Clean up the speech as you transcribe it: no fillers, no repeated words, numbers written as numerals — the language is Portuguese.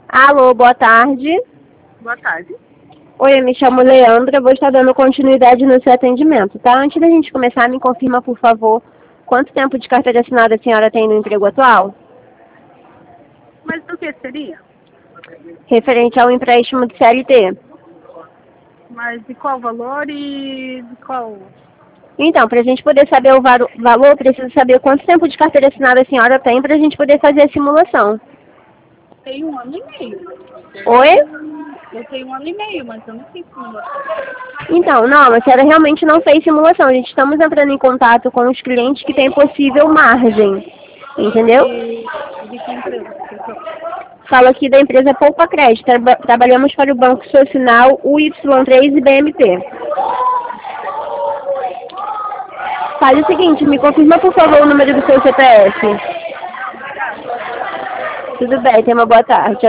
Alô, boa tarde. Boa tarde. Oi, eu me chamo Leandra, vou estar dando continuidade no seu atendimento, tá? Antes da gente começar, me confirma, por favor, quanto tempo de carteira assinada a senhora tem no emprego atual? Mas do que seria? Referente ao empréstimo de CLT. Mas de qual valor e de qual... Então, para a gente poder saber o valor, precisa saber quanto tempo de carteira assinada a senhora tem para a gente poder fazer a simulação. Tem 1 ano e meio. Oi? Eu tenho 1 ano e meio, mas eu não sei simulação. Então, não, a senhora realmente não fez simulação. A gente estamos entrando em contato com os clientes que têm possível margem. Entendeu? De que empresa? Falo aqui da empresa Poupa Crédito. Trabalhamos para o Banco Social, UY3 e BMP. Faz o seguinte, me confirma por favor o número do seu CPF. Tudo bem, tenha uma boa tarde.